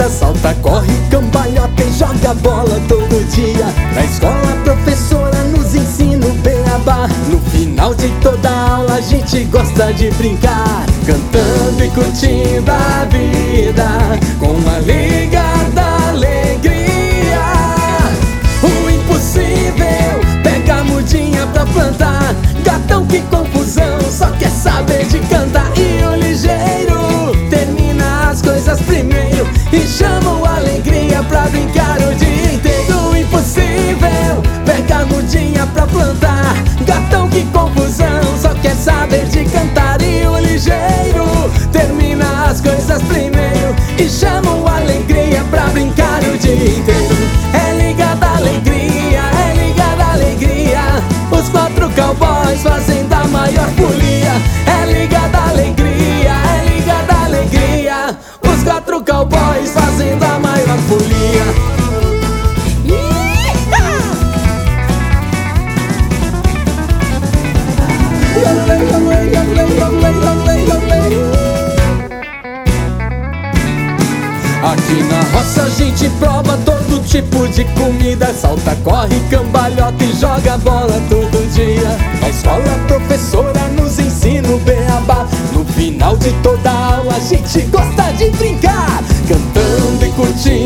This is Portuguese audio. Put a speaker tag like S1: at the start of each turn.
S1: comida, salta, corre, cambalhota e joga bola todo dia. Na escola a professora nos ensina o beabá. No final de toda aula a gente gosta de brincar, cantando e curtindo a vida com a liga da alegria. O impossível pega a mudinha pra plantar, gatão que confusão, só quer saber de cantar. E o ligeiro termina as coisas primeiro e chama o alegria pra brincar o dia inteiro. O impossível pega a mudinha pra plantar, gatão que confusão, só quer saber de cantar. E o ligeiro termina as coisas primeiro e chama o alegria pra brincar o dia inteiro. É liga da alegria, é liga da alegria, os quatro cowboys fazendo a maior folia. É liga da alegria, é liga da alegria, os quatro cowboys fazendo a maior folia. Aqui na roça a gente prova todo tipo de comida, salta, corre, cambalhota e joga bola todo dia. Na escola a professora nos ensina o beabá. No final de toda aula a gente gosta de brincar, cantando e curtindo